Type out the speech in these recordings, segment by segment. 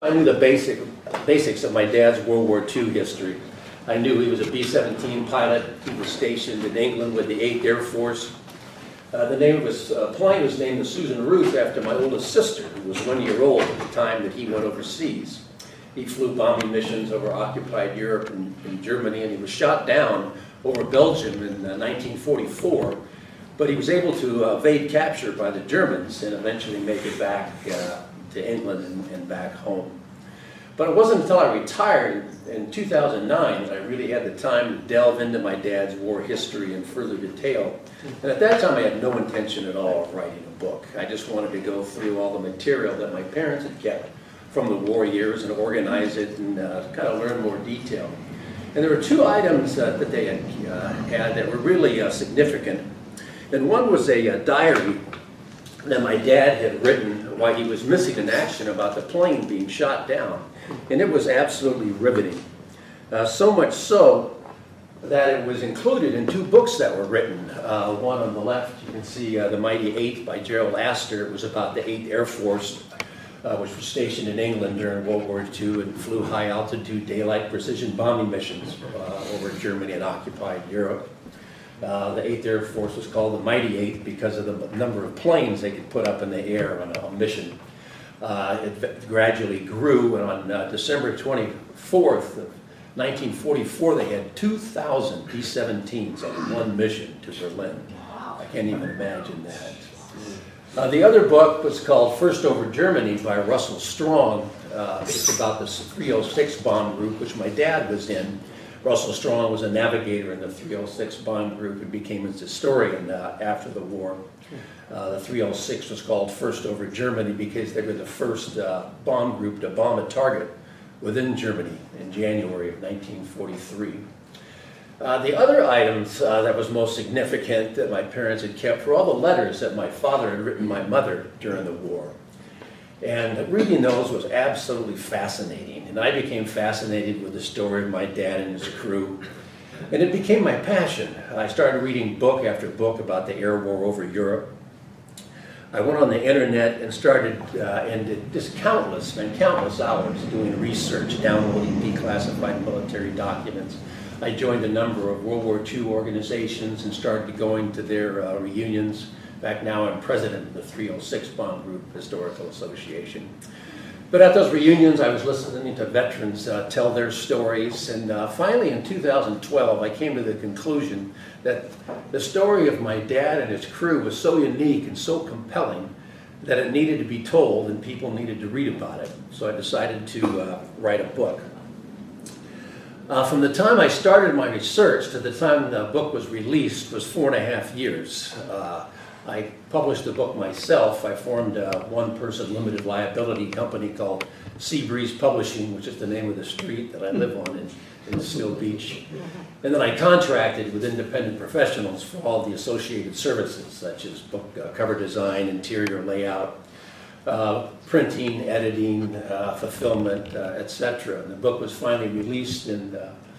I knew the basics of my dad's World War II history. I knew he was a B-17 pilot. He was stationed in England with the 8th Air Force. The name of his plane was named the Susan Ruth after my oldest sister, who was 1 year old at the time that he went overseas. He flew bombing missions over occupied Europe and Germany, and he was shot down over Belgium in 1944. But he was able to evade capture by the Germans and eventually make it back to England and back home. But it wasn't until I retired in 2009 that I really had the time to delve into my dad's war history in further detail. And at that time I had no intention at all of writing a book. I just wanted to go through all the material that my parents had kept from the war years and organize it and kind of learn more detail. And there were two items that they had that were really significant. And one was a diary that my dad had written while he was missing in action about the plane being shot down. And it was absolutely riveting. So much so that it was included in two books that were written. One on the left, you can see The Mighty Eighth by Gerald Astor. It was about the 8th Air Force, which was stationed in England during World War II and flew high-altitude daylight precision bombing missions over Germany and occupied Europe. The 8th Air Force was called the Mighty Eighth because of the number of planes they could put up in the air on a mission. It gradually grew, and on December 24th of 1944, they had 2,000 B-17s on one mission to Berlin. I can't even imagine that. The other book was called First Over Germany by Russell Strong. It's about the 306 bomb group, which my dad was in. Russell Strong was a navigator in the 306 bomb group and became its historian after the war. The 306 was called First Over Germany because they were the first bomb group to bomb a target within Germany in January of 1943. The other items that was most significant that my parents had kept were all the letters that my father had written my mother during the war. And reading those was absolutely fascinating. And I became fascinated with the story of my dad and his crew. And it became my passion. I started reading book after book about the air war over Europe. I went on the internet and started and did just countless hours doing research, downloading declassified military documents. I joined a number of World War II organizations and started going to their reunions. In fact, now I'm president of the 306 Bomb Group Historical Association. But at those reunions, I was listening to veterans tell their stories, and finally in 2012, I came to the conclusion that the story of my dad and his crew was so unique and so compelling that it needed to be told and people needed to read about it. So I decided to write a book. From the time I started my research to the time the book was released was 4.5 years. I published the book myself. I formed a one-person limited liability company called Seabreeze Publishing, which is the name of the street that I live on in Seal Beach. And then I contracted with independent professionals for all the associated services, such as book cover design, interior layout, printing, editing, fulfillment, etc. And the book was finally released in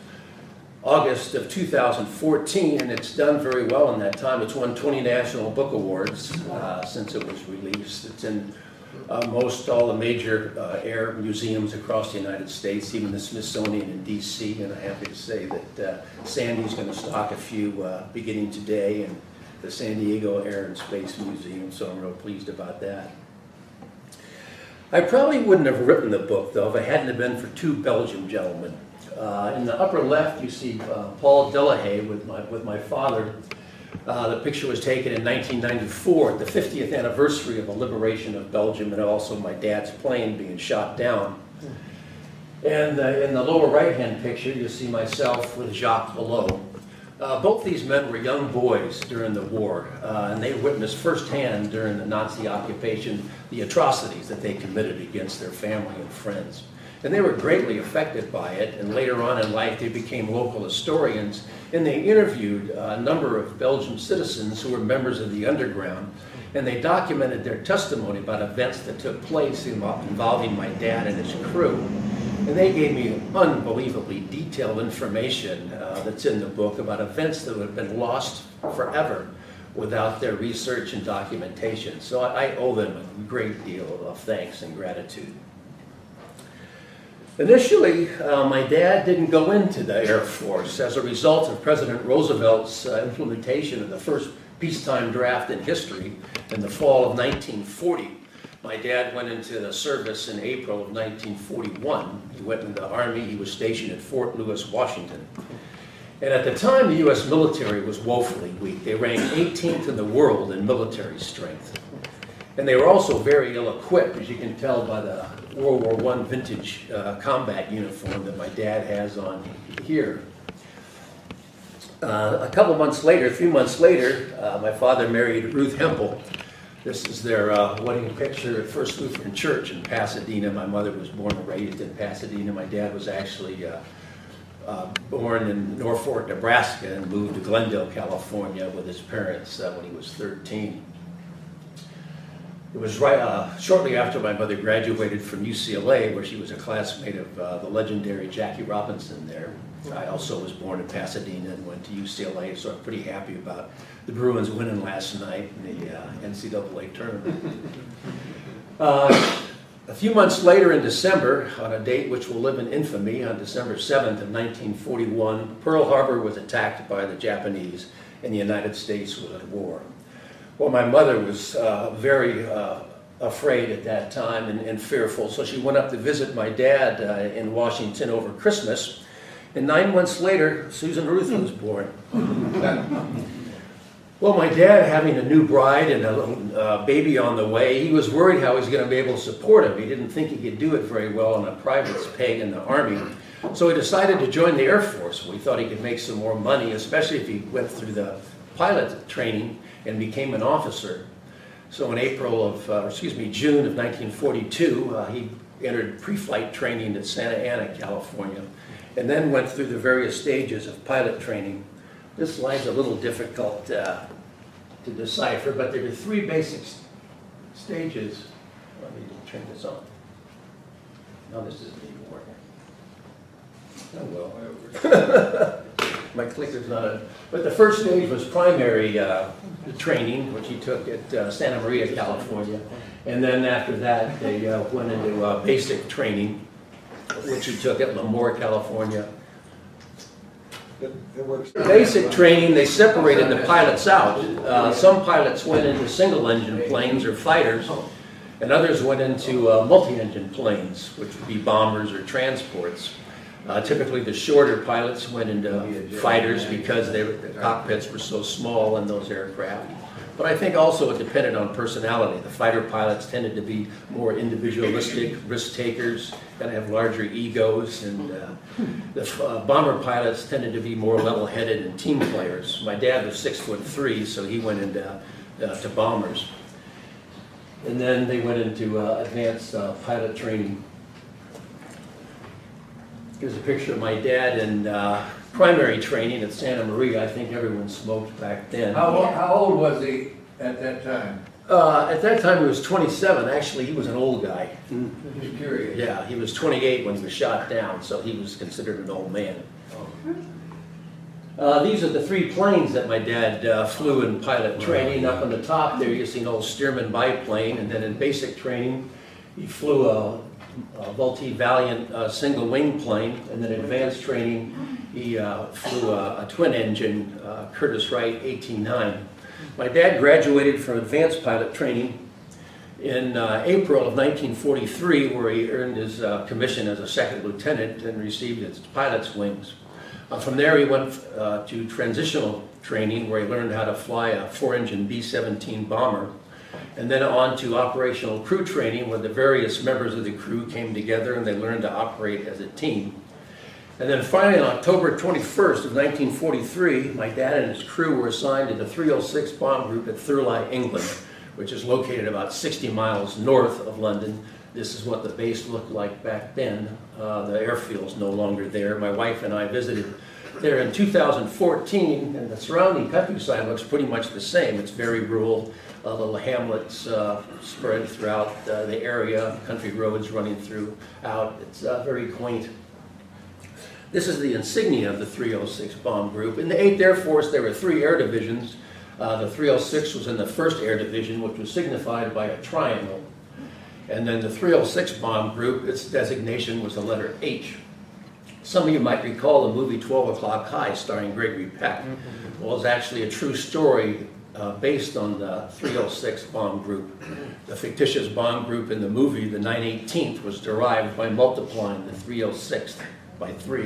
August of 2014, and it's done very well in that time. It's won 20 National Book Awards since it was released. It's in most all the major air museums across the United States, even the Smithsonian in DC, and I'm happy to say that Sandy's going to stock a few beginning today, and the San Diego Air and Space Museum, so I'm real pleased about that. I probably wouldn't have written the book, though, if it hadn't have been for two Belgian gentlemen. In the upper left, you see Paul Delahaye with my father. The picture was taken in 1994, the 50th anniversary of the liberation of Belgium, and also my dad's plane being shot down. And in the lower right-hand picture, you see myself with Jacques Vallot. Both these men were young boys during the war, and they witnessed firsthand during the Nazi occupation the atrocities that they committed against their family and friends. And they were greatly affected by it, and later on in life they became local historians, and they interviewed a number of Belgian citizens who were members of the underground, and they documented their testimony about events that took place involving my dad and his crew. And they gave me unbelievably detailed information that's in the book about events that would have been lost forever without their research and documentation. So I owe them a great deal of thanks and gratitude. Initially, my dad didn't go into the Air Force as a result of President Roosevelt's implementation of the first peacetime draft in history in the fall of 1940. My dad went into the service in April of 1941. He went into the Army. He was stationed at Fort Lewis, Washington. And at the time, the U.S. military was woefully weak. They ranked 18th in the world in military strength. And they were also very ill-equipped, as you can tell by the World War I vintage combat uniform that my dad has on here. A few months later, my father married Ruth Hempel. This is their wedding picture at First Lutheran Church in Pasadena. My mother was born and raised in Pasadena. My dad was actually born in Norfolk, Nebraska, and moved to Glendale, California with his parents when he was 13. It was shortly after my mother graduated from UCLA, where she was a classmate of the legendary Jackie Robinson there. I also was born in Pasadena and went to UCLA, so I'm pretty happy about the Bruins winning last night in the NCAA tournament. A few months later in December, on a date which will live in infamy, on December 7th of 1941, Pearl Harbor was attacked by the Japanese and the United States was at war. Well, my mother was very afraid at that time and fearful, so she went up to visit my dad in Washington over Christmas. And 9 months later, Susan Ruth was born. Well, my dad, having a new bride and a little baby on the way, he was worried how he was going to be able to support him. He didn't think he could do it very well on a private's pay in the Army. So he decided to join the Air Force. We thought he could make some more money, especially if he went through the pilot training and became an officer. So in June of 1942, he entered pre-flight training at Santa Ana, California, and then went through the various stages of pilot training. This line's a little difficult to decipher, but there are 3 basic stages. Let me turn this on. No, this isn't even working. Oh well. My clicker's not on. But the first stage was primary training, which he took at Santa Maria, California. And then after that, they went into basic training, which he took at Lemoore, California. Basic training, they separated the pilots out. Some pilots went into single-engine planes or fighters, and others went into multi-engine planes, which would be bombers or transports. Typically, the shorter pilots went into fighters because the cockpits were so small in those aircraft. But I think also it depended on personality. The fighter pilots tended to be more individualistic, risk takers, and have larger egos, and the bomber pilots tended to be more level-headed and team players. My dad was 6'3", so he went into to bombers. And then they went into advanced pilot training. Here's a picture of my dad in primary training at Santa Maria. I think everyone smoked back then. How old was he at that time? At that time he was 27. Actually, he was an old guy. Just curious. Yeah, he was 28 when he was shot down, so he was considered an old man. These are the 3 planes that my dad flew in pilot training. Up on the top there you see an old Stearman biplane, and then in basic training he flew a Vultee Valiant single-wing plane, and then in advanced training he flew a twin-engine Curtiss-Wright 18-9. My dad graduated from advanced pilot training in April of 1943, where he earned his commission as a second lieutenant and received his pilot's wings. From there he went to transitional training, where he learned how to fly a 4-engine B-17 bomber, and then on to operational crew training, where the various members of the crew came together and they learned to operate as a team. And then finally, on October 21st of 1943, my dad and his crew were assigned to the 306 Bomb Group at Thurleigh, England, which is located about 60 miles north of London. This is what the base looked like back then. The airfield's no longer there. My wife and I visited there in 2014, and the surrounding countryside looks pretty much the same. It's very rural. Little hamlets spread throughout the area, country roads running throughout. It's very quaint. This is the insignia of the 306 Bomb Group. In the 8th Air Force, there were 3 air divisions. The 306 was in the 1st Air Division, which was signified by a triangle. And then the 306 bomb group, its designation was the letter H. Some of you might recall the movie 12 O'Clock High starring Gregory Peck. Well, it's actually a true story based on the 306 bomb group. The fictitious bomb group in the movie, the 918th, was derived by multiplying the 306th by 3.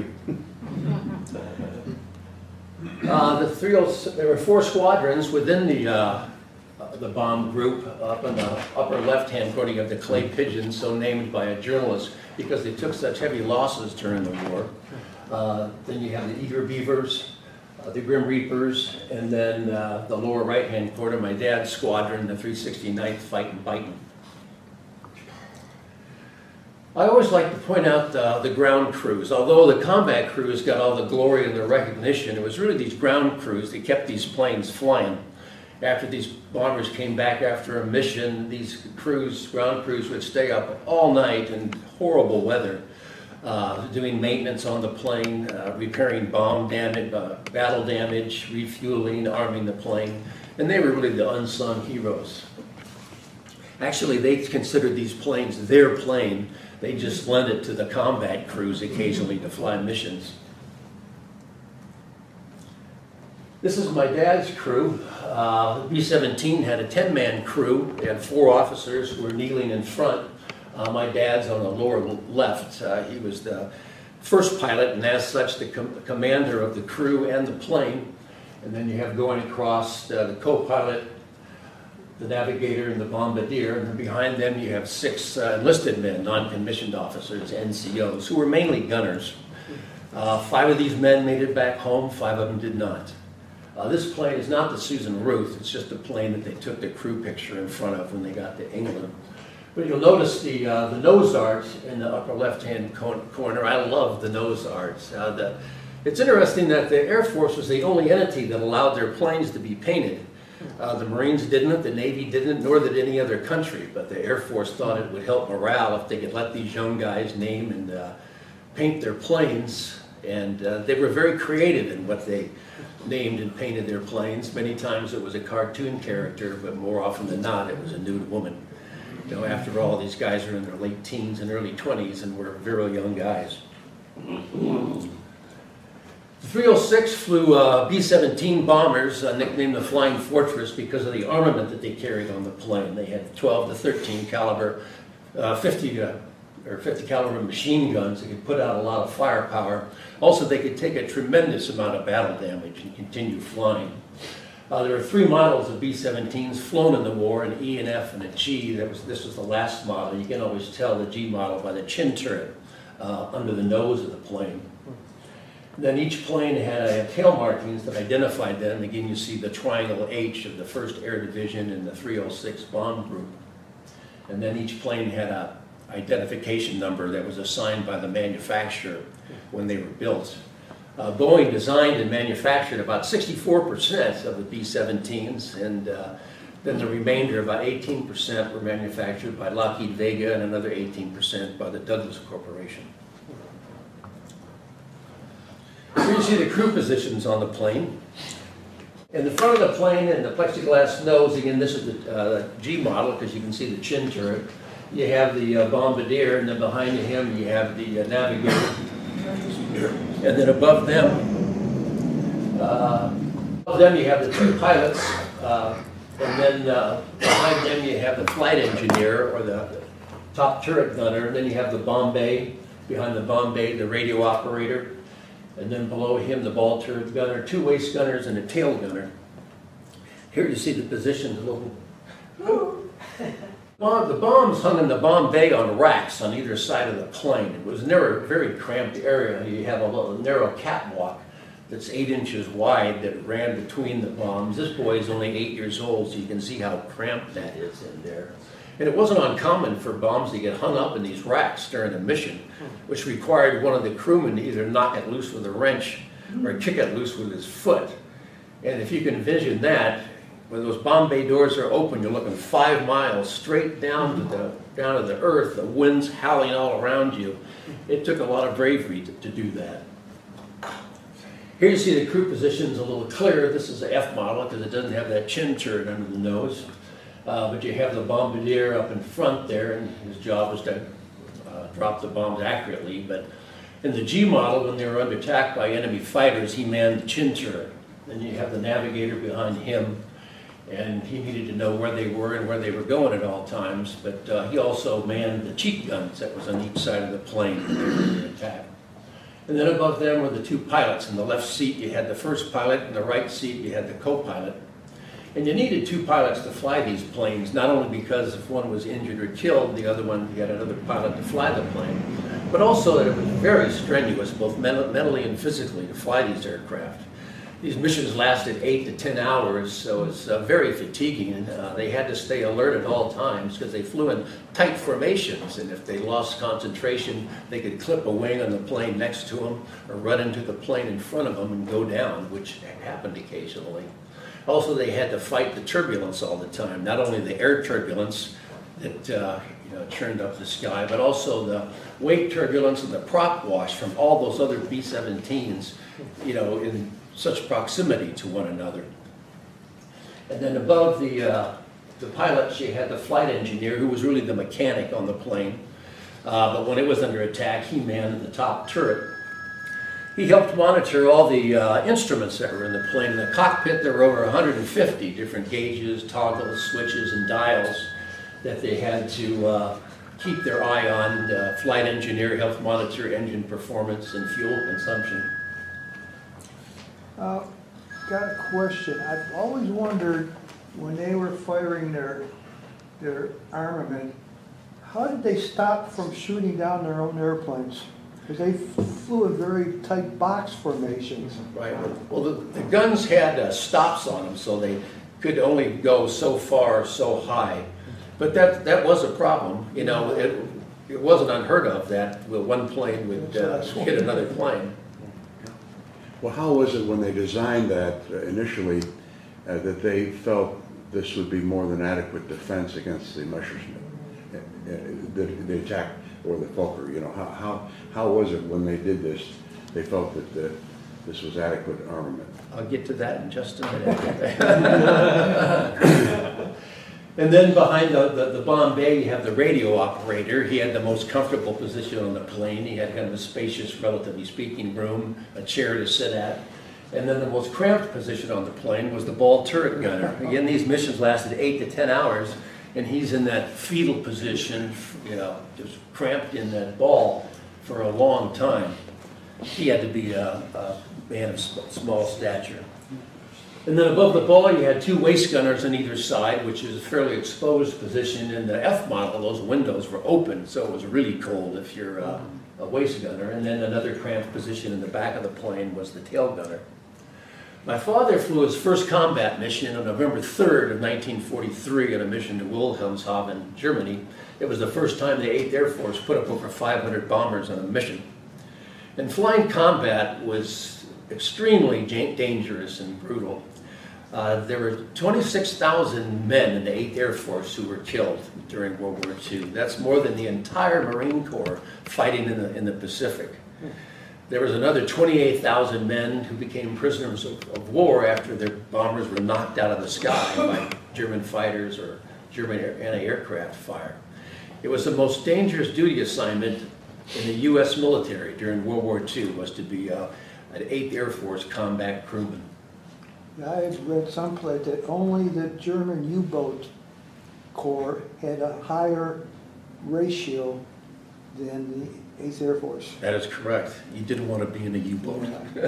There were 4 squadrons within the bomb group. Up in the upper left-hand corner, you have the Clay Pigeons, so named by a journalist because they took such heavy losses during the war. Then you have the Eager Beavers, the Grim Reapers, and then the lower right-hand corner, my dad's squadron, the 369th Fightin' Bitin'. I always like to point out the ground crews. Although the combat crews got all the glory and the recognition, it was really these ground crews that kept these planes flying. After these bombers came back after a mission, these ground crews would stay up all night in horrible weather, doing maintenance on the plane, repairing bomb damage, battle damage, refueling, arming the plane, and they were really the unsung heroes. Actually, they considered these planes their plane. They just lent it to the combat crews occasionally to fly missions. This is my dad's crew. B-17 had a 10-man crew. They had 4 officers who were kneeling in front. My dad's on the lower left. He was the first pilot, and as such, the commander of the crew and the plane. And then you have going across the co-pilot, the navigator, and the bombardier. And behind them you have 6 enlisted men, non-commissioned officers, NCOs, who were mainly gunners. 5 of these men made it back home, 5 of them did not. This plane is not the Susan Ruth, it's just a plane that they took the crew picture in front of when they got to England. But you'll notice the nose art in the upper left-hand corner. I love the nose arts. It's interesting that the Air Force was the only entity that allowed their planes to be painted. The Marines didn't, the Navy didn't, nor did any other country. But the Air Force thought it would help morale if they could let these young guys name and paint their planes. And they were very creative in what they named and painted their planes. Many times it was a cartoon character, but more often than not it was a nude woman. You know, after all, these guys are in their late teens and early 20s and were very young guys. The 306 flew B-17 bombers, nicknamed the Flying Fortress because of the armament that they carried on the plane. They had 12 to 13 caliber, 50 caliber machine guns that could put out a lot of firepower. Also, they could take a tremendous amount of battle damage and continue flying. There were 3 models of B-17s flown in the war, an E, an F, and a G. This was the last model. You can always tell the G model by the chin turret under the nose of the plane. Then each plane had tail markings that identified them. Again, you see the triangle H of the 1st Air Division and the 306 bomb group. And then each plane had an identification number that was assigned by the manufacturer when they were built. Boeing designed and manufactured about 64% of the B-17s, and then the remainder, about 18%, were manufactured by Lockheed Vega and another 18% by the Douglas Corporation. Here you see the crew positions on the plane. In the front of the plane and the plexiglass nose, again, this is the G model because you can see the chin turret. You have the bombardier, and then behind him you have the navigator. And then above them you have the 2 pilots, and then behind them you have the flight engineer or the top turret gunner, and then you have the bomb bay. Behind the bomb bay, the radio operator. And then below him, the ball turret gunner, 2 waist gunners, and a tail gunner. Here you see the positions. The bombs hung in the bomb bay on racks on either side of the plane. It was never a very cramped area. You have a little narrow catwalk that's 8 inches wide that ran between the bombs. This boy is only 8 years old, so you can see how cramped that is in there. And it wasn't uncommon for bombs to get hung up in these racks during a mission, which required one of the crewmen to either knock it loose with a wrench or kick it loose with his foot. And if you can envision that, when those bomb bay doors are open, you're looking 5 miles straight down to the earth, the wind's howling all around you. It took a lot of bravery to do that. Here you see the crew positions a little clearer. This is the F model because it doesn't have that chin turret under the nose. But you have the bombardier up in front there, and his job was to drop the bombs accurately. But in the G model, when they were under attack by enemy fighters, he manned the chin turret. Then you have the navigator behind him, and he needed to know where they were and where they were going at all times. But he also manned the cheek guns that was on each side of the plane when they were under attack. And then above them were the two pilots. In the left seat, you had the first pilot. In the right seat, you had the co-pilot. And you needed two pilots to fly these planes, not only because if one was injured or killed, the other one, you had another pilot to fly the plane, but also that it was very strenuous, both mentally and physically, to fly these aircraft. These missions lasted 8 to 10 hours, so it's very fatiguing. And they had to stay alert at all times because they flew in tight formations, and if they lost concentration, they could clip a wing on the plane next to them or run into the plane in front of them and go down, which happened occasionally. Also, they had to fight the turbulence all the time, not only the air turbulence that churned up the sky, but also the wake turbulence and the prop wash from all those other B-17s, in such proximity to one another. And then above the pilots, you had the flight engineer, who was really the mechanic on the plane. But when it was under attack, he manned the top turret. He helped monitor all the instruments that were in the plane. In the cockpit, there were over 150 different gauges, toggles, switches, and dials that they had to keep their eye on. The flight engineer helped monitor engine performance and fuel consumption. Got a question. I've always wondered, when they were firing their armament, how did they stop from shooting down their own airplanes? Because they flew in very tight box formations. Right. Well, the guns had stops on them, so they could only go so far, so high. But that was a problem. It wasn't unheard of that one plane would hit another plane. Well, how was it when they designed that initially that they felt this would be more than adequate defense against the Messerschmitt, the attack or the Fokker? How was it when they did this? They felt that this was adequate armament. I'll get to that in just a minute. And then behind the bomb bay, you have the radio operator. He had the most comfortable position on the plane. He had kind of a spacious, relatively speaking, room, a chair to sit at. And then the most cramped position on the plane was the ball turret gunner. Again, these missions lasted 8 to 10 hours, and he's in that fetal position, just cramped in that ball for a long time. He had to be a man of small stature. And then above the ball, you had two waist gunners on either side, which is a fairly exposed position. In the F model, those windows were open, so it was really cold if you're a waist gunner. And then another cramped position in the back of the plane was the tail gunner. My father flew his first combat mission on November 3rd of 1943 on a mission to Wilhelmshaven, Germany. It was the first time the 8th Air Force put up over 500 bombers on a mission. And flying combat was extremely dangerous and brutal. There were 26,000 men in the 8th Air Force who were killed during World War II. That's more than the entire Marine Corps fighting in the Pacific. There was another 28,000 men who became prisoners of war after their bombers were knocked out of the sky by German fighters or German anti-aircraft fire. It was the most dangerous duty assignment in the U.S. military during World War II, was to be an 8th Air Force combat crewman. I had read someplace that only the German U-boat Corps had a higher ratio than the 8th Air Force. That is correct. You didn't want to be in a U-boat.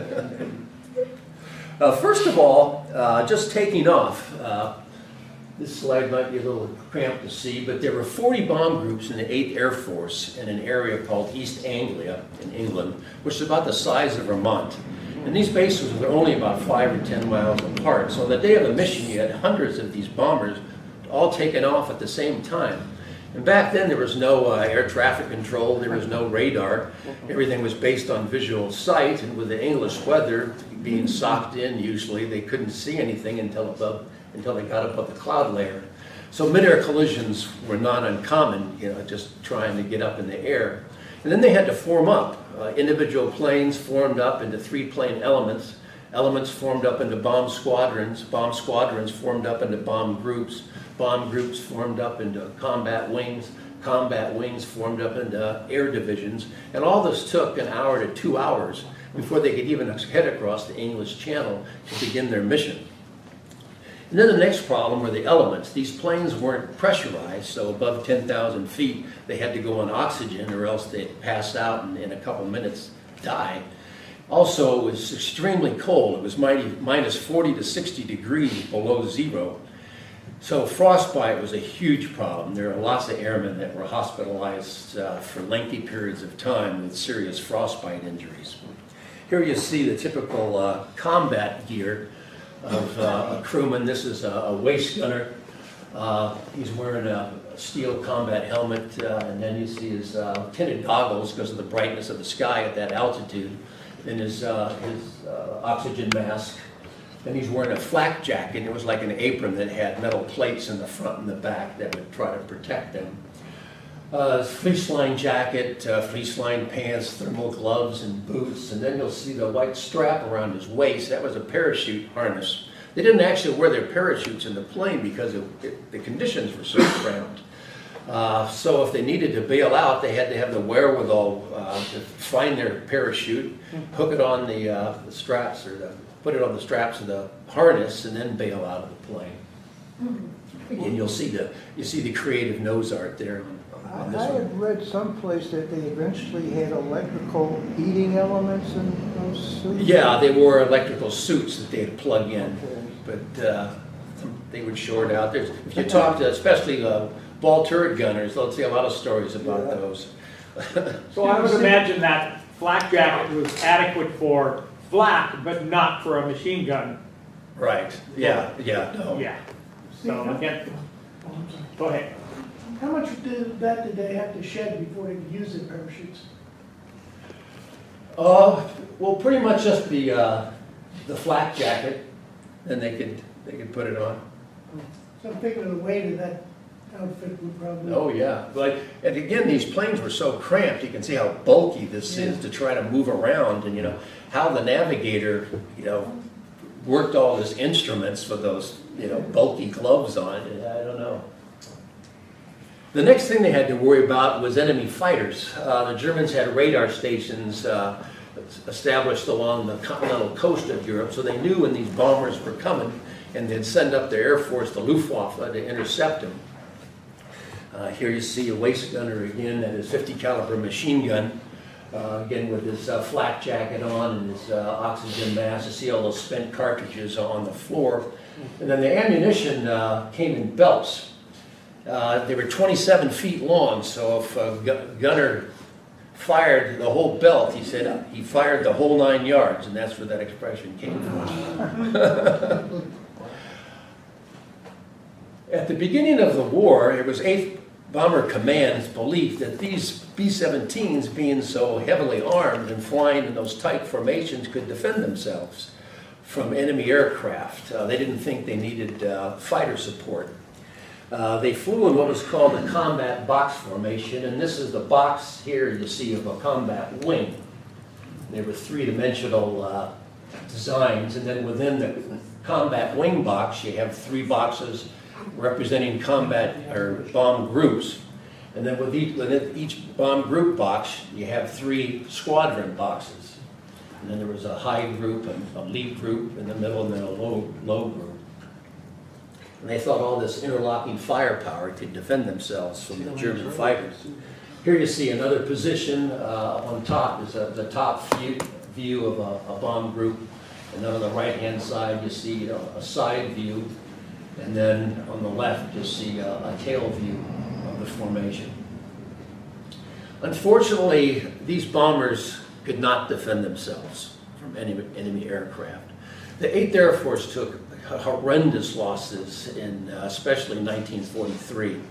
First of all, just taking off, this slide might be a little cramped to see, but there were 40 bomb groups in the 8th Air Force in an area called East Anglia in England, which is about the size of Vermont. And these bases were only about 5 or 10 miles apart. So on the day of the mission, you had hundreds of these bombers all taken off at the same time. And back then, there was no air traffic control, there was no radar. Everything was based on visual sight, and with the English weather being socked in, usually, they couldn't see anything until they got above the cloud layer. So mid-air collisions were not uncommon, just trying to get up in the air. And then they had to form up. Individual planes formed up into 3-plane elements. Elements formed up into bomb squadrons. Bomb squadrons formed up into bomb groups. bomb groups formed up into combat wings formed up into air divisions, and all this took an hour to 2 hours before they could even head across the English Channel to begin their mission. And then the next problem were the elements. These planes weren't pressurized, so above 10,000 feet, they had to go on oxygen or else they'd pass out and in a couple minutes die. Also, it was extremely cold. It was minus 40 to 60 degrees below zero. So frostbite was a huge problem. There are lots of airmen that were hospitalized for lengthy periods of time with serious frostbite injuries. Here you see the typical combat gear of a crewman. This is a waist gunner. He's wearing a steel combat helmet, and then you see his tinted goggles because of the brightness of the sky at that altitude, and his oxygen mask. And he's wearing a flak jacket. It was like an apron that had metal plates in the front and the back that would try to protect them. Fleece-lined jacket, fleece-lined pants, thermal gloves, and boots. And then you'll see the white strap around his waist. That was a parachute harness. They didn't actually wear their parachutes in the plane because the conditions were so cramped. So if they needed to bail out, they had to have the wherewithal to find their parachute, hook it on the straps, or put it on the straps of the harness, and then bail out of the plane. Again, you see the creative nose art there on this I one. had read someplace that they eventually had electrical heating elements in those suits. Yeah, they wore electrical suits that they had to plug in, Okay. but they would short out. If you talk to, especially ball turret gunners, they'll tell a lot of stories about Yeah. those. So I would imagine that flak jacket was adequate for flak, but not for a machine gun. Right, yeah, no. Yeah. So again, go ahead. How much did they have to shed before they could use their parachutes? Well, pretty much just the flak jacket, and they could put it on. So I'm thinking of the weight of that outfit would probably. Oh yeah, and again, these planes were so cramped. You can see how bulky this is to try to move around, and how the navigator worked all his instruments with those bulky gloves on. I don't know. The next thing they had to worry about was enemy fighters. The Germans had radar stations established along the continental coast of Europe, so they knew when these bombers were coming, and they'd send up their Air Force, the Luftwaffe, to intercept them. Here you see a waist gunner again and his 50 caliber machine gun, again with his flak jacket on and his oxygen mask. You see all those spent cartridges on the floor. And then the ammunition came in belts. They were 27 feet long, so if a gunner fired the whole belt, he said he fired the whole 9 yards, and that's where that expression came from. At the beginning of the war, it was 8th Bomber Command's belief that these B-17s, being so heavily armed and flying in those tight formations, could defend themselves from enemy aircraft. They didn't think they needed fighter support. They flew in what was called the combat box formation, and this is the box here you see of a combat wing. They were three-dimensional designs, and then within the combat wing box you have 3 boxes representing combat or bomb groups, and then within each bomb group box you have 3 squadron boxes, and then there was a high group and a lead group in the middle, and then a low group. And they thought all this interlocking firepower could defend themselves from the German fighters. Here you see another position on top is the top view of a bomb group, and then on the right-hand side you see a side view, and then on the left you see a tail view of the formation. Unfortunately, these bombers could not defend themselves from enemy aircraft. The 8th Air Force took horrendous losses especially in 1943.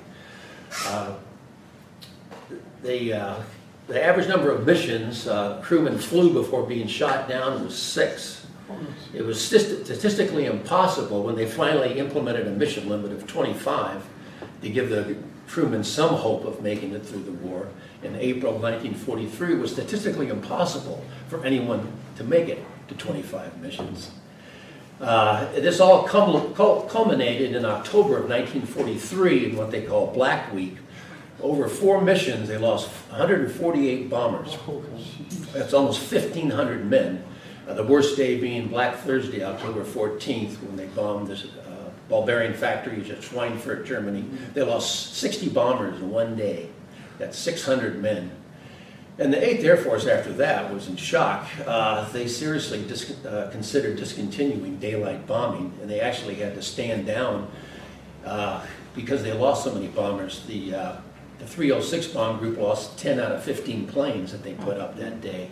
The average number of missions crewmen flew before being shot down was 6. It was statistically impossible when they finally implemented a mission limit of 25 to give the crewmen some hope of making it through the war. In April 1943, it was statistically impossible for anyone to make it to 25 missions. This all culminated in October of 1943 in what they call Black Week. Over 4 missions, they lost 148 bombers. That's almost 1,500 men. The worst day being Black Thursday, October 14th, when they bombed this Bulgarian factories at Schweinfurt, Germany. They lost 60 bombers in one day. That's 600 men. And the 8th Air Force after that was in shock. They seriously considered discontinuing daylight bombing, and they actually had to stand down because they lost so many bombers. The 306 bomb group lost 10 out of 15 planes that they put up that day.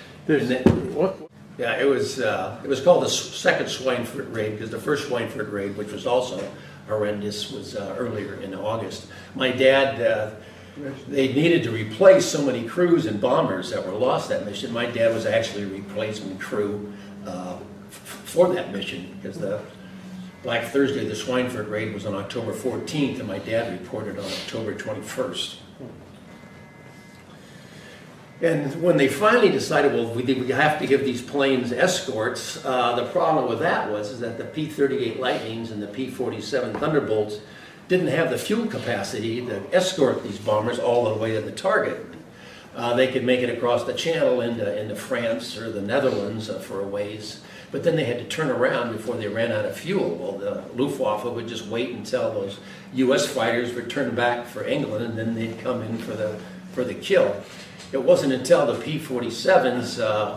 Yeah, it was called the second Schweinfurt raid because the first Schweinfurt raid, which was also horrendous, was earlier in August. My dad, they needed to replace so many crews and bombers that were lost that mission. My dad was actually a replacement crew for that mission because the Black Thursday, the Schweinfurt raid, was on October 14th, and my dad reported on October 21st. And when they finally decided, well, we have to give these planes escorts, the problem with that was that the P-38 Lightnings and the P-47 Thunderbolts didn't have the fuel capacity to escort these bombers all the way to the target. They could make it across the channel into France or the Netherlands for a ways, but then they had to turn around before they ran out of fuel. Well, the Luftwaffe would just wait until those U.S. fighters returned back for England, and then they'd come in for the kill. It wasn't until the P-47s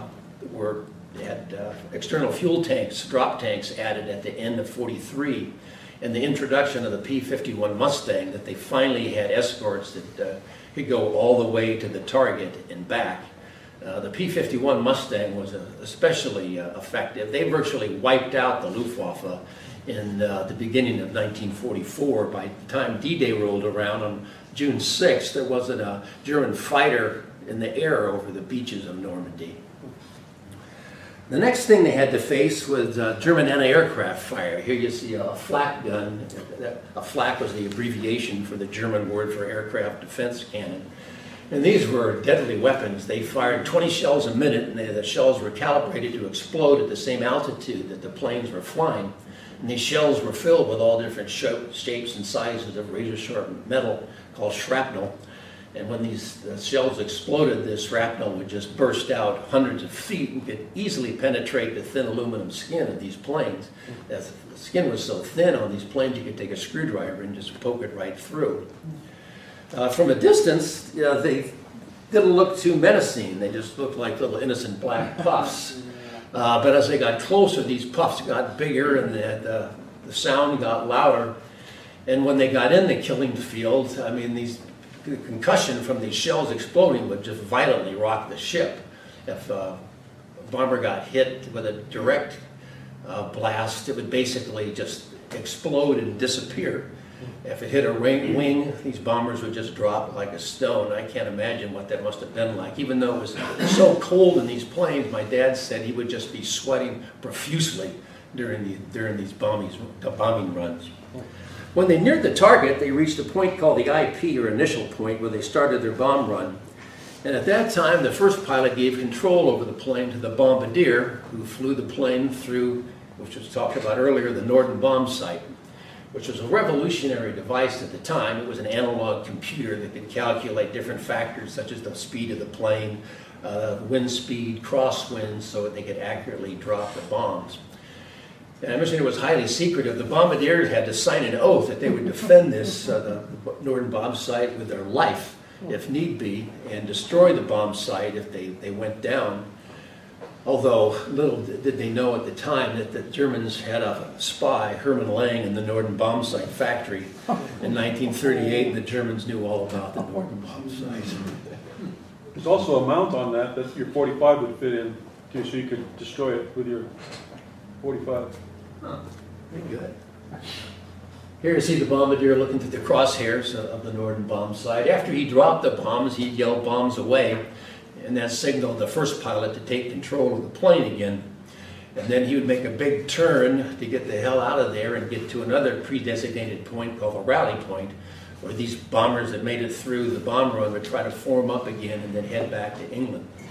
had external fuel tanks, drop tanks added at the end of '43, and the introduction of the P-51 Mustang that they finally had escorts that could go all the way to the target and back. The P-51 Mustang was especially effective. They virtually wiped out the Luftwaffe in the beginning of 1944. By the time D-Day rolled around on June 6th, there wasn't a German fighter in the air over the beaches of Normandy. The next thing they had to face was German anti-aircraft fire. Here you see a flak gun. A flak was the abbreviation for the German word for aircraft defense cannon. And these were deadly weapons. They fired 20 shells a minute, and the shells were calibrated to explode at the same altitude that the planes were flying. And these shells were filled with all different shapes and sizes of razor-sharp metal called shrapnel. And when these shells exploded, the shrapnel would just burst out hundreds of feet and could easily penetrate the thin aluminum skin of these planes. As the skin was so thin on these planes, you could take a screwdriver and just poke it right through. From a distance, they didn't look too menacing. They just looked like little innocent black puffs. But as they got closer, these puffs got bigger and the sound got louder. And when they got in the killing field, I mean, the concussion from these shells exploding would just violently rock the ship. If a bomber got hit with a direct blast, it would basically just explode and disappear. If it hit a wing, these bombers would just drop like a stone. I can't imagine what that must have been like. Even though it was so cold in these planes, my dad said he would just be sweating profusely during these bombing runs. When they neared the target, they reached a point called the IP, or initial point, where they started their bomb run. And at that time, the first pilot gave control over the plane to the bombardier, who flew the plane through, which was talked about earlier, the Norden bomb site, which was a revolutionary device at the time. It was an analog computer that could calculate different factors, such as the speed of the plane, wind speed, crosswinds, so that they could accurately drop the bombs. And I mentioned it was highly secretive. The bombardiers had to sign an oath that they would defend this, the Norden bomb site, with their life, if need be, and destroy the bomb site if they went down. Although little did they know at the time that the Germans had a spy, Hermann Lang, in the Norden bomb site factory in 1938. The Germans knew all about the Norden bomb site. There's also a mount on that your 45 would fit in, too, so you could destroy it with your 45. Huh. Very good. Here you see the bombardier looking through the crosshairs of the Norden bomb site. After he dropped the bombs, he'd yell bombs away, and that signaled the first pilot to take control of the plane again. And then he would make a big turn to get the hell out of there and get to another pre-designated point called a rally point, where these bombers that made it through the bomb run would try to form up again and then head back to England.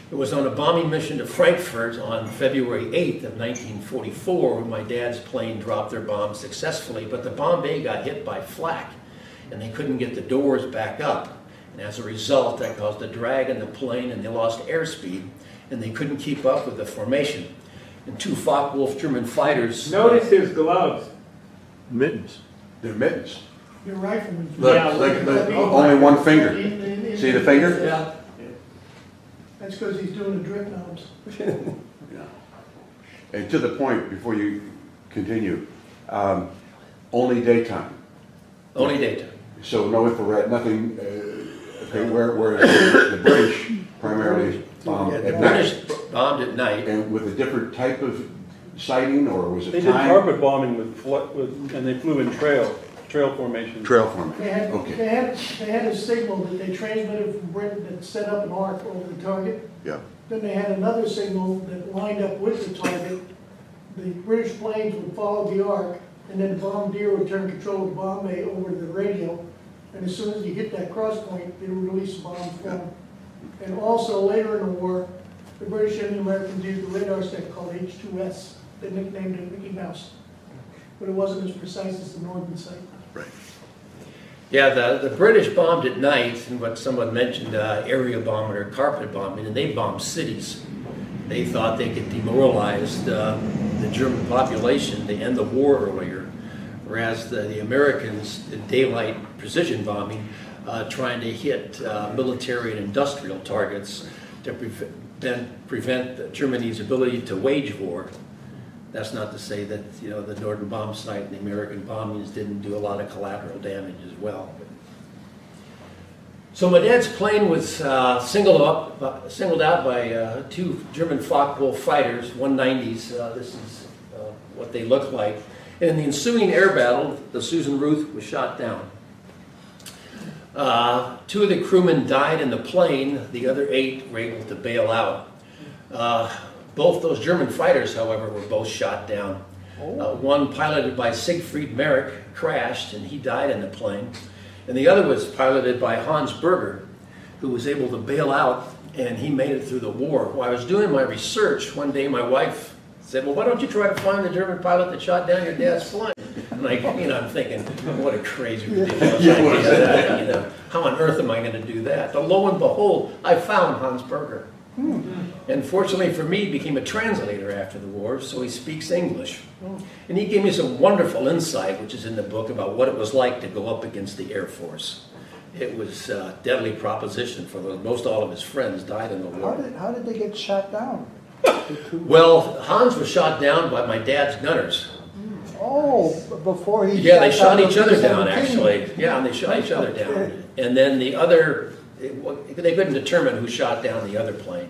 It was on a bombing mission to Frankfurt on February 8th of 1944 when my dad's plane dropped their bomb successfully, but the bomb bay got hit by flak and they couldn't get the doors back up. And as a result, that caused a drag in the plane and they lost airspeed and they couldn't keep up with the formation. And 2 Focke-Wulf German fighters... Notice his gloves. Mittens. They're mittens. Your rifleman. Look, Yeah, look, only one finger. See the finger? Yeah. That's because he's doing the drip knobs. Yeah. And to the point, before you continue, only daytime. Only daytime. So no infrared, nothing, okay, whereas the British primarily bombed Yeah, the at night. British bombed at night. And with a different type of sighting, or was They it did time? carpet bombing and they flew in trail formation. Trail formation, They had, okay, they had a signal that they transmitted from Britain that set up an arc over the target. yeah. Then they had another signal that lined up with the target. The British planes would follow the arc, and then the bombardier would turn control of the bomb bay over to the radio. And as soon as you hit that cross point, they would release the bombs for them. And also later in the war, the British and the Americans used a radar set called H2S. They nicknamed it Mickey Mouse. But it wasn't as precise as the northern site. Right. Yeah, the British bombed at night, and what someone mentioned, area bombing or carpet bombing, and they bombed cities. They thought they could demoralize the German population to end the war earlier, whereas the Americans did daylight precision bombing, trying to hit military and industrial targets to prevent Germany's ability to wage war. That's not to say that, you know, the Norden bomb site and the American bombings didn't do a lot of collateral damage as well. So my dad's plane was singled out by 2 German Focke-Wulf fighters, 190s. This is what they looked like. And in the ensuing air battle, the Susan Ruth was shot down. 2 of the crewmen died in the plane. The other 8 were able to bail out. Both those German fighters, however, were both shot down. One piloted by Siegfried Merrick crashed and he died in the plane. And the other was piloted by Hans Berger, who was able to bail out and he made it through the war. While I was doing my research, one day my wife said, well, why don't you try to find the German pilot that shot down your dad's plane? And like, you know, I'm thinking, what a crazy, ridiculous idea that, you know, how on earth am I going to do that? But lo and behold, I found Hans Berger. And fortunately for me, he became a translator after the war, so he speaks English. And he gave me some wonderful insight, which is in the book, about what it was like to go up against the Air Force. It was a deadly proposition for those. Most all of his friends died in the war. How did they get shot down? Well, Hans was shot down by my dad's gunners. Oh, before he Yeah, they shot down each other the down, B-17. actually. Yeah, and they shot each other down. And then the other, they couldn't determine who shot down the other plane.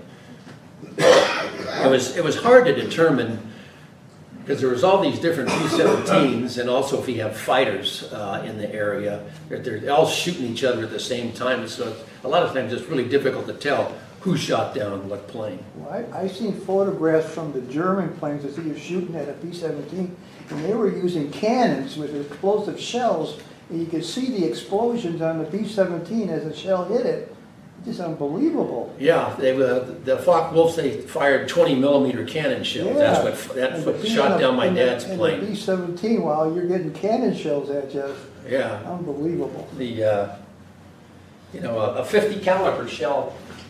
It was hard to determine because there was all these different B-17s, and also if you have fighters in the area, they're all shooting each other at the same time. So a lot of times it's really difficult to tell who shot down what plane. Well, I seen photographs from the German planes that he was shooting at a B-17, and they were using cannons with explosive shells, and you could see the explosions on the B-17 as the shell hit it. It's just unbelievable. Yeah, the Focke-Wulfs, they fired 20-millimeter cannon shells. Yeah. That's And what being shot in down my in dad's in plane. the B-17 while you're getting cannon shells at you. Yeah, Unbelievable. the you know, a 50 caliber shell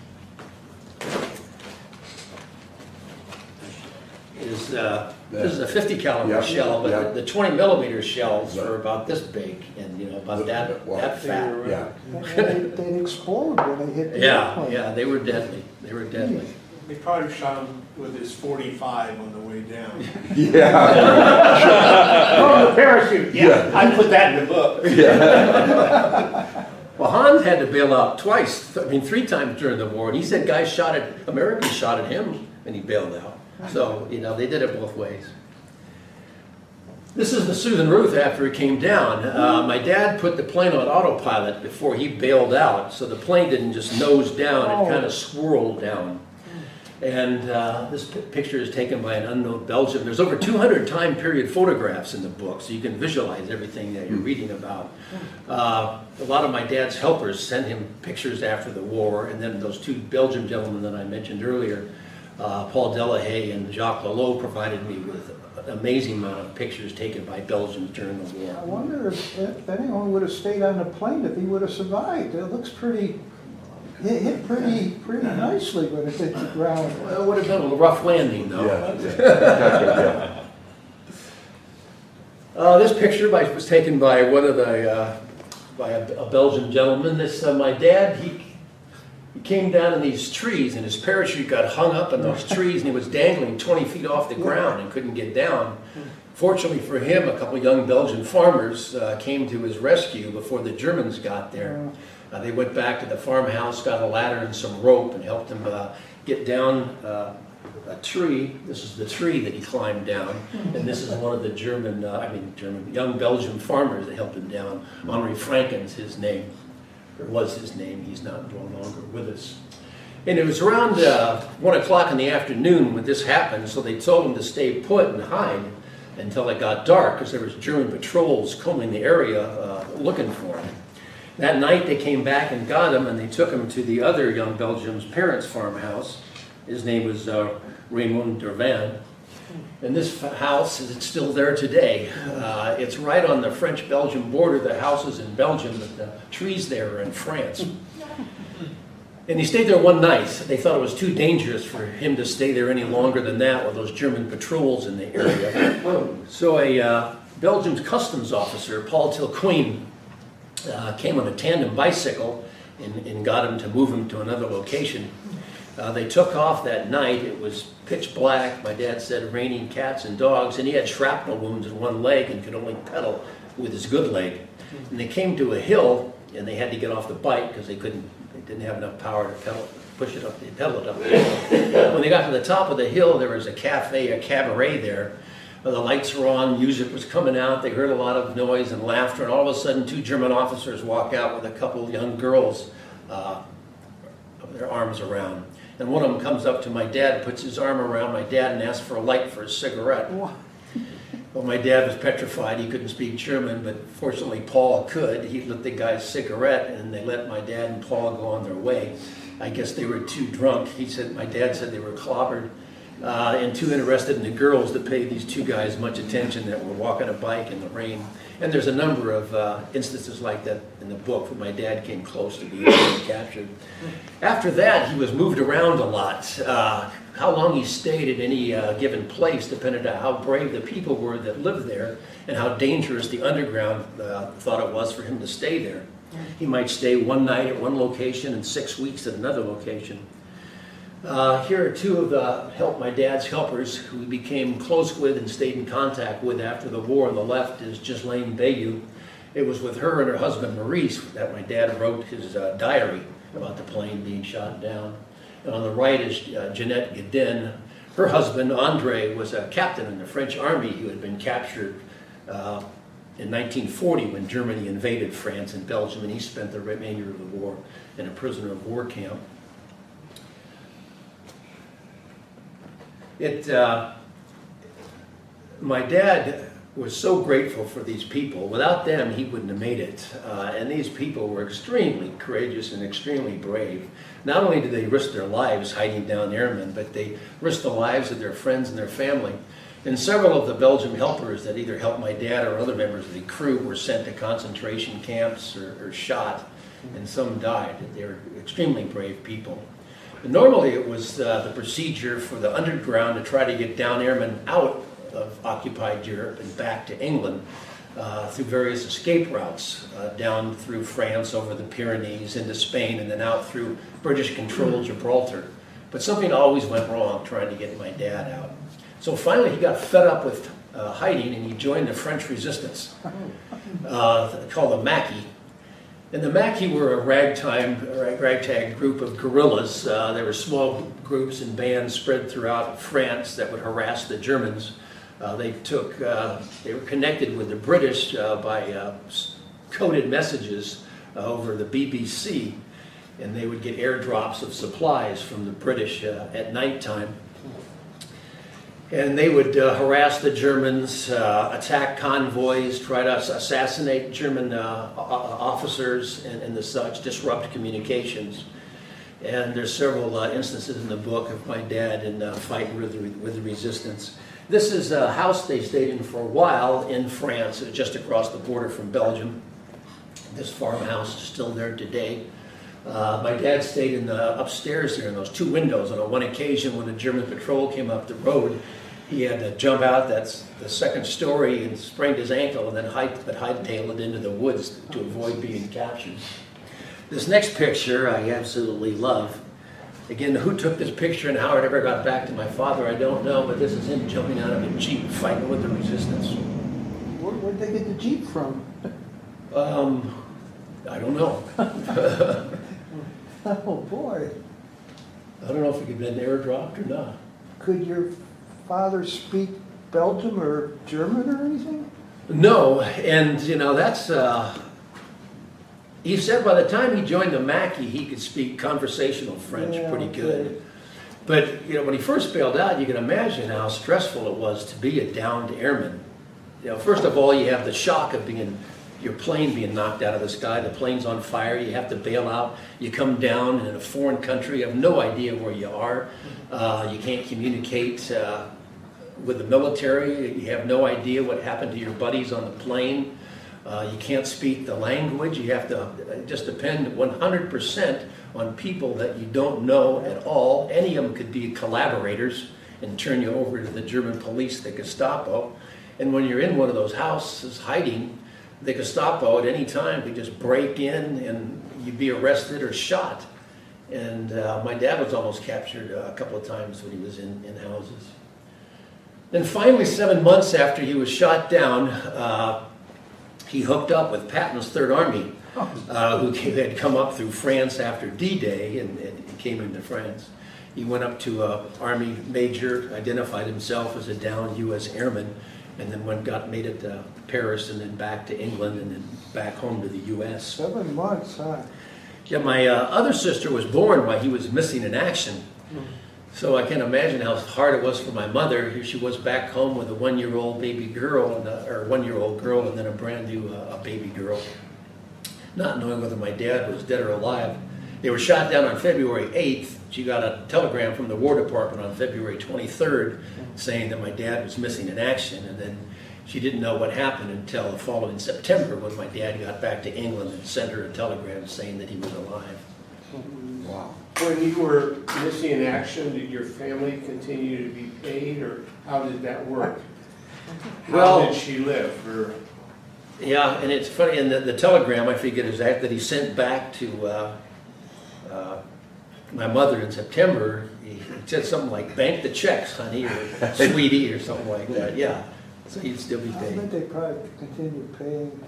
is this is a 50 caliber Yeah. shell, but Yeah. the 20-millimeter shells are about this big and, you know, about that fat. Yeah. And they'd explode when they hit the Yeah, airplane. yeah, they were deadly. They were deadly. They probably shot him with his 45 on the way down. Yeah. From the parachute, yeah. I put that in the book. Well, Hans had to bail out twice, I mean 3 times during the war, and he said Americans shot at him and he bailed out. So, you know, they did it both ways. This is the Susan Ruth after it came down. My dad put the plane on autopilot before he bailed out, so the plane didn't just nose down, it kind of swirled down. And this picture is taken by an unknown Belgian. There's over 200 time period photographs in the book, so you can visualize everything that you're reading about. A lot of my dad's helpers sent him pictures after the war, and then those two Belgian gentlemen that I mentioned earlier, Paul Delahaye and Jacques Lelot, provided me with an amazing amount of pictures taken by Belgians during the war. I wonder if anyone would have stayed on the plane, if he would have survived. It looks pretty, it hit pretty nicely when it hit the ground. Well, it would have been a rough landing, though. Yeah. This picture was taken by one of the by a Belgian gentleman. This my dad. He came down in these trees, and his parachute got hung up in those trees, and he was dangling 20 feet off the ground and couldn't get down. Fortunately for him, a couple young Belgian farmers came to his rescue before the Germans got there. They went back to the farmhouse, got a ladder and some rope, and helped him get down a tree. This is the tree that he climbed down, and this is one of the young Belgian farmers that helped him down. Henri Franken's his name, or was his name. He's no longer with us. And it was around 1 o'clock in the afternoon when this happened, so they told him to stay put and hide until it got dark, because there was German patrols combing the area looking for him. That night they came back and got him, and they took him to the other young Belgian's parents' farmhouse. His name was Raymond Dervan. And this house is still there today. It's right on the French-Belgian border. The house is in Belgium, but the trees there are in France. And he stayed there one night. They thought it was too dangerous for him to stay there any longer than that with those German patrols in the area. So a Belgian customs officer, Paul Tilqueen, came on a tandem bicycle and got him to move him to another location. They took off that night. It was pitch black. My dad said raining cats and dogs, and he had shrapnel wounds in one leg and could only pedal with his good leg. And they came to a hill, and they had to get off the bike because they didn't have enough power to push it up. They pedaled it up the hill. When they got to the top of the hill, there was a cafe, a cabaret there. The lights were on, music was coming out. They heard a lot of noise and laughter, and all of a sudden, two German officers walk out with a couple of young girls, their arms around. And one of them comes up to my dad, puts his arm around my dad, and asks for a light for a cigarette. Well, my dad was petrified. He couldn't speak German, but fortunately Paul could. He lit the guy's cigarette, and they let my dad and Paul go on their way. I guess they were too drunk. My dad said they were clobbered and too interested in the girls to pay these two guys much attention that were walking a bike in the rain. And there's a number of instances like that in the book where my dad came close to being captured. After that, he was moved around a lot. How long he stayed at any given place depended on how brave the people were that lived there and how dangerous the underground thought it was for him to stay there. He might stay one night at one location and 6 weeks at another location. Here are two of my dad's helpers who he became close with and stayed in contact with after the war. On the left is Ghislaine Bayou. It was with her and her husband Maurice that my dad wrote his diary about the plane being shot down. And on the right is Jeanette Guedin. Her husband, Andre, was a captain in the French army who had been captured in 1940 when Germany invaded France and Belgium, and he spent the remainder of the war in a prisoner of war camp. My dad was so grateful for these people. Without them, he wouldn't have made it. And these people were extremely courageous and extremely brave. Not only did they risk their lives hiding down airmen, but they risked the lives of their friends and their family. And several of the Belgian helpers that either helped my dad or other members of the crew were sent to concentration camps or shot, and some died. They were extremely brave people. Normally it was the procedure for the underground to try to get down airmen out of occupied Europe and back to England through various escape routes, down through France, over the Pyrenees, into Spain, and then out through British-controlled Gibraltar. But something always went wrong trying to get my dad out. So finally he got fed up with hiding, and he joined the French resistance, called the Maquis. And the Maquis were a ragtag group of guerrillas. There were small groups and bands spread throughout France that would harass the Germans. They were connected with the British by coded messages over the BBC. and they would get airdrops of supplies from the British at nighttime. And they would harass the Germans, attack convoys, try to assassinate German officers and the such, disrupt communications. And there's several instances in the book of my dad in fighting with the resistance. This is a house they stayed in for a while in France, just across the border from Belgium. This farmhouse is still there today. My dad stayed in the upstairs there in those two windows. On one occasion when a German patrol came up the road, he had to jump out that's the second story and sprained his ankle and then hightailed it into the woods to avoid being captured. This next picture I absolutely love. Again, who took this picture and how it ever got back to my father, I don't know, but this is him jumping out of a Jeep fighting with the resistance. Where'd they get the Jeep from? I don't know. Oh, boy. I don't know if it could have been airdropped or not. Could your father speak Belgium or German or anything? No, and you know, that's, he said by the time he joined the Maquis, he could speak conversational French pretty good. Okay. But, you know, when he first bailed out, you can imagine how stressful it was to be a downed airman. You know, first of all, you have the shock of your plane being knocked out of the sky, the plane's on fire, you have to bail out, you come down in a foreign country, you have no idea where you are, you can't communicate with the military, you have no idea what happened to your buddies on the plane, you can't speak the language, you have to just depend 100% on people that you don't know at all. Any of them could be collaborators and turn you over to the German police, the Gestapo, and when you're in one of those houses hiding, the Gestapo at any time could just break in and you'd be arrested or shot. And my dad was almost captured a couple of times when he was in houses. Then finally, 7 months after he was shot down, he hooked up with Patton's Third Army, who had come up through France after D-Day and came into France. He went up to an Army major, identified himself as a downed U.S. airman, and then made it to Paris and then back to England and then back home to the U.S. 7 months, huh? Yeah, my other sister was born while he was missing in action. So I can imagine how hard it was for my mother. Here she was back home with a 1-year-old baby girl, or 1-year-old girl, and then a brand new baby girl. Not knowing whether my dad was dead or alive. They were shot down on February 8th. She got a telegram from the War Department on February 23rd saying that my dad was missing in action, and then she didn't know what happened until the following September when my dad got back to England and sent her a telegram saying that he was alive. Wow. When you were missing in action, did your family continue to be paid, or how did that work? Well- How did she live, or? Yeah, and it's funny, in the telegram I figured is that he sent back to my mother in September, he said something like, bank the checks, honey, or sweetie, or something like that, yeah. So he'd still be I paid. bet they probably continue paying.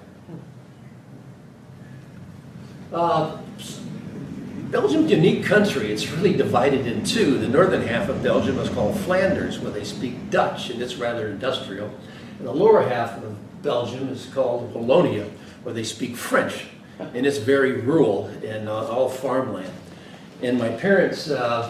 Belgium's a unique country. It's really divided in two. The northern half of Belgium is called Flanders, where they speak Dutch, and it's rather industrial. And the lower half of Belgium is called Wallonia, where they speak French, and it's very rural and all farmland. And my parents,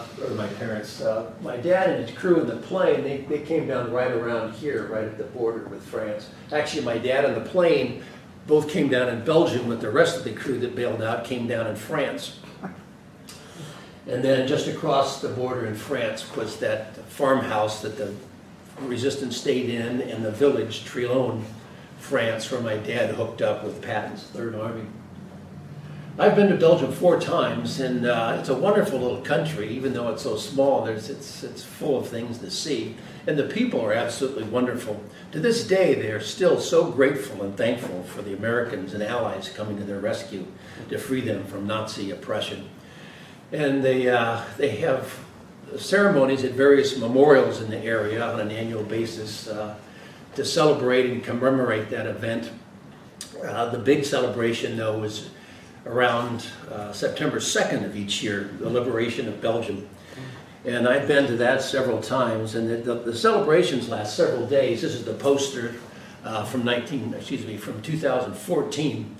my dad and his crew in the plane, they came down right around here, right at the border with France. Actually, my dad and the plane both came down in Belgium, but the rest of the crew that bailed out came down in France. And then just across the border in France was that farmhouse that the resistance stayed in, and the village, Trillon, France, where my dad hooked up with Patton's Third Army. I've been to Belgium 4 times, and it's a wonderful little country. Even though it's so small, it's full of things to see. And the people are absolutely wonderful. To this day, they are still so grateful and thankful for the Americans and Allies coming to their rescue to free them from Nazi oppression. And they have ceremonies at various memorials in the area on an annual basis to celebrate and commemorate that event. The big celebration, though, is around September 2nd of each year, the liberation of Belgium. And I've been to that several times, and the celebrations last several days. This is the poster from 2014.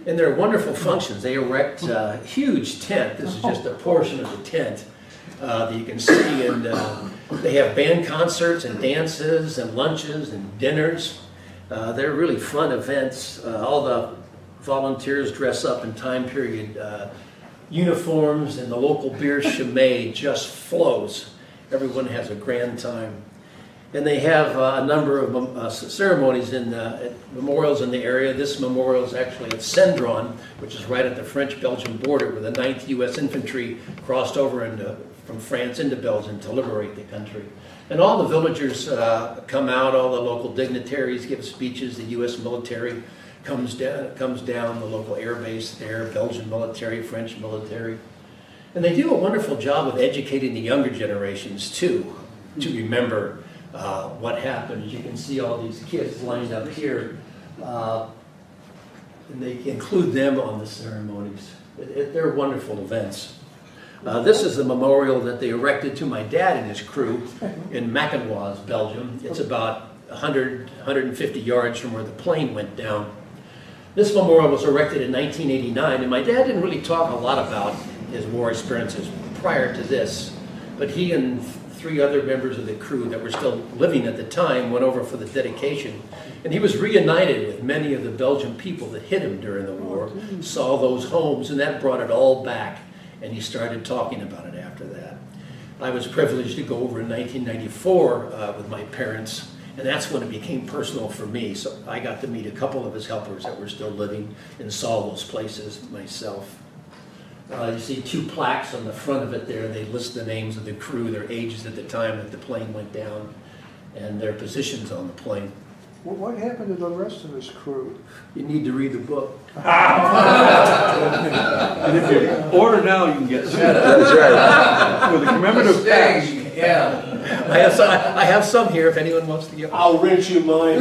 And they're wonderful functions. They erect a huge tent. This is just a portion of the tent that you can see. And they have band concerts and dances and lunches and dinners. They're really fun events. All the volunteers dress up in time period uniforms, and the local beer Chimay just flows. Everyone has a grand time. And they have a number of ceremonies in memorials in the area. This memorial is actually at Cendron, which is right at the French-Belgian border, where the 9th U.S. Infantry crossed over from France into Belgium to liberate the country. And all the villagers come out, all the local dignitaries give speeches, the U.S. military comes down, the local air base there, Belgian military, French military. And they do a wonderful job of educating the younger generations too, to remember what happened. As you can see all these kids lined up here, and they include them on the ceremonies. They're wonderful events. This is a memorial that they erected to my dad and his crew in Mackinoise, Belgium. It's about 150 yards from where the plane went down. This memorial was erected in 1989, and my dad didn't really talk a lot about his war experiences prior to this, but he and 3 other members of the crew that were still living at the time went over for the dedication, and he was reunited with many of the Belgian people that hit him during the war, saw those homes, and that brought it all back, and he started talking about it after that. I was privileged to go over in 1994 with my parents, and that's when it became personal for me. So I got to meet a couple of his helpers that were still living and saw those places myself. You see 2 plaques on the front of it there. They list the names of the crew, their ages at the time that the plane went down, and their positions on the plane. Well, what happened to the rest of his crew? You need to read the book. And if you order now, you can get some. That's right. With a commemorative patch. Yeah, I have some here if anyone wants to get one. I'll rent you mine.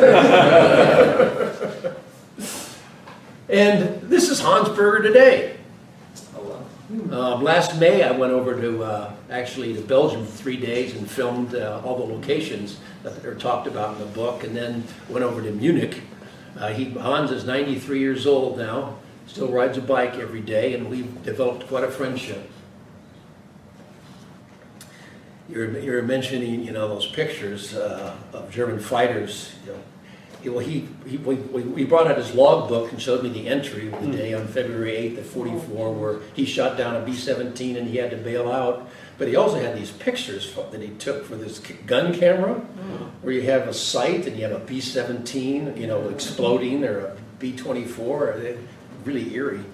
And this is Hansberger today. Last May I went over to actually to Belgium for 3 days and filmed all the locations that are talked about in the book, and then went over to Munich. Hans is 93 years old now, still rides a bike every day, and we've developed quite a friendship. You're mentioning, those pictures of German fighters. We brought out his logbook and showed me the entry of the day on February 8th of '44, where he shot down a B-17 and he had to bail out. But he also had these pictures that he took for this gun camera, where you have a sight and you have a B-17, exploding, or a B-24. Really eerie.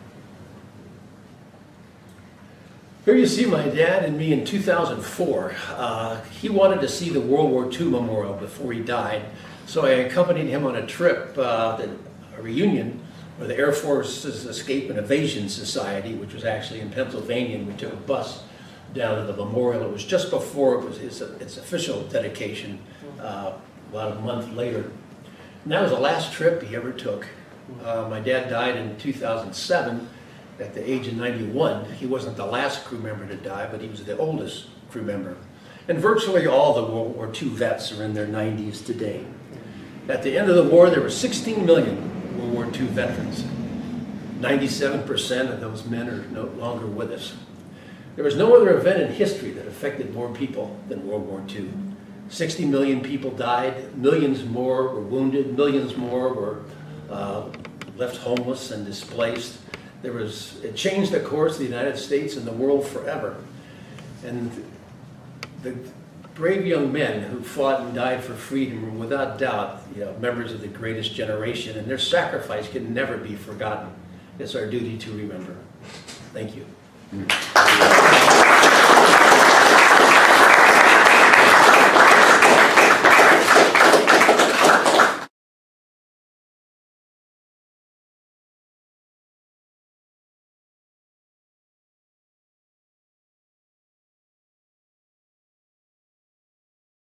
Here you see my dad and me in 2004. He wanted to see the World War II memorial before he died, so I accompanied him on a trip, a reunion, with the Air Force's Escape and Evasion Society, which was actually in Pennsylvania, and we took a bus down to the memorial. It was just before it was its official dedication, about a month later. And that was the last trip he ever took. My dad died in 2007 at the age of 91. He wasn't the last crew member to die, but he was the oldest crew member. And virtually all the World War II vets are in their 90s today. At the end of the war, there were 16 million World War II veterans. 97% of those men are no longer with us. There was no other event in history that affected more people than World War II. 60 million people died, millions more were wounded, millions more were left homeless and displaced. It changed the course of the United States and the world forever. And the brave young men who fought and died for freedom were without doubt, members of the greatest generation, and their sacrifice can never be forgotten. It's our duty to remember. Thank you.